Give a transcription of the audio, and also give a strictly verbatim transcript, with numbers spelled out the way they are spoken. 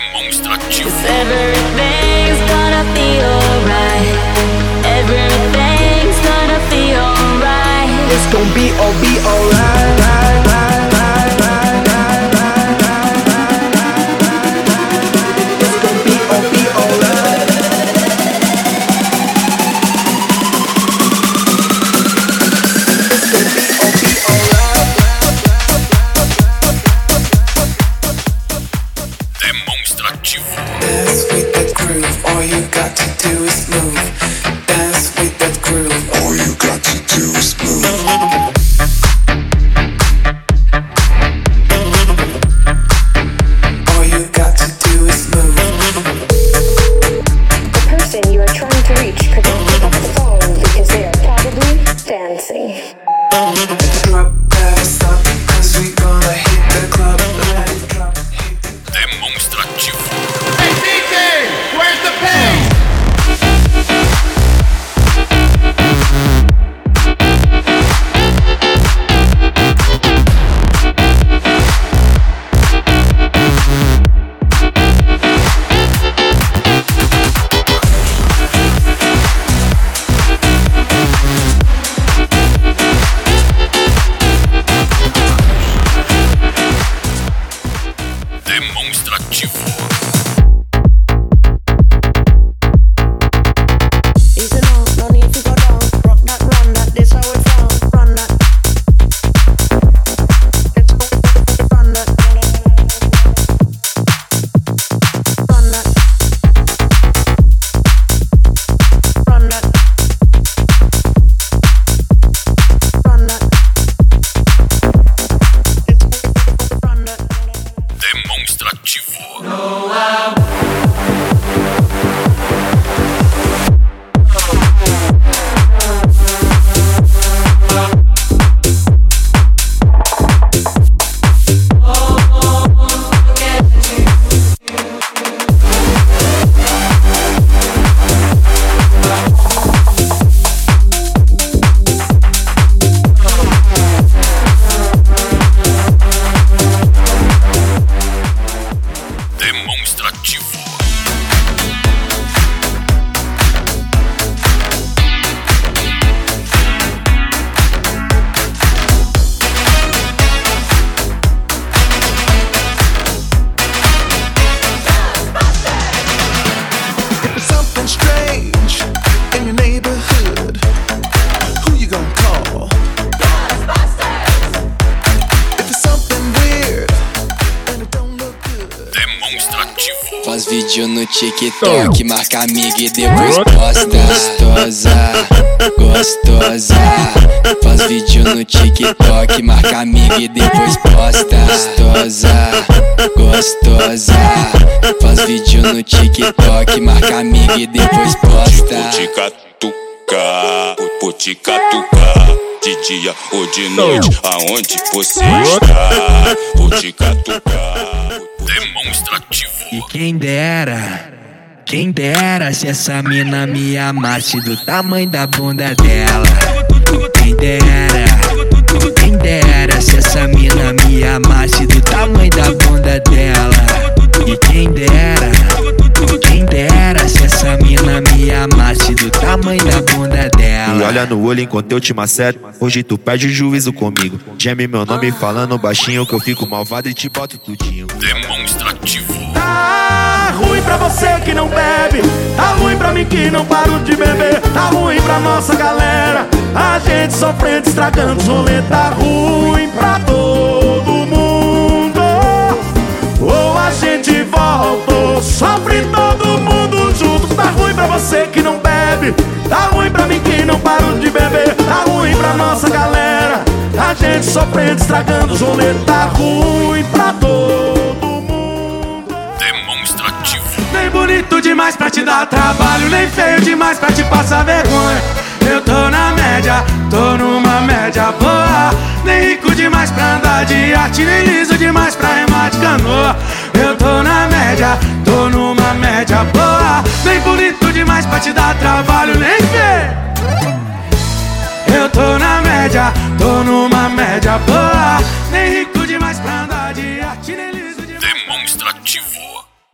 Demonstrativo. Everything's gonna be alright. Everything's gonna be alright. It's gonna be all be alright. Right, right, right, right, right, right, right, right. It's gonna be all be alright. It's gonna be all be alright. Demonstrativo. Dance with that groove, all you got to do is move. Dance with that groove, all you got to do is move. All you got to do is move. The person you are trying to reach could not pick up the phone because they are probably dancing. Drop that stop, cause we gonna hit the club. Let it drop, hit the Demonstrativo. Hey D J, where's the pain? Demonstrativo. Easy now, no need to go down. Rock that, run that, this how it sound. Run that. Run that. Run that. Run that. Run that. Run that. Demonstrativo. Demonstrativo. If it's something strange in your neighborhood, who you gonna call? If it's something weird and it don't look good. Demonstrativo. Faz vídeo no TikTok, marca amiga e depois posta. Gostosa, gostosa. Faz vídeo no TikTok, marca amiga e depois posta. Gostosa, gostosa. Faz vídeo no TikTok, marca amiga e depois posta. Puticatuca, puticatuca, de dia ou de noite, aonde você está? Puticatuca. Demonstrativo. E quem dera, quem dera se essa mina me amasse do tamanho da bunda dela. Quem dera, quem dera se essa mina me amasse do tamanho da bunda dela. E quem dera, quem dera se essa mina me amasse do tamanho da bunda dela. Me olha no olho enquanto eu te macero. Hoje tu perde o juízo comigo. Geme meu nome falando baixinho que eu fico malvado e te boto tudinho. Demonstrativo. Tá ruim pra você que não bebe, tá ruim pra mim que não paro de beber, tá ruim pra nossa galera, a gente sofrendo, estragando os rolê, tá ruim pra todo mundo. Ou a gente volta, ou sofre todo mundo junto. Tá ruim pra você que não bebe, tá ruim pra mim que não paro de beber, tá ruim pra nossa galera, a gente sofrendo, estragando os rolê, tá ruim pra todo mundo. Demonstrativo. Nem bonito demais pra te dar trabalho, nem feio demais pra te passar vergonha. Eu tô na média, tô numa média boa. Nem rico demais pra andar de arte, nem liso demais pra remar de canoa. Eu tô na média, tô numa média boa. Nem bonito demais pra te dar trabalho, nem feio. Eu tô na média, tô numa média boa.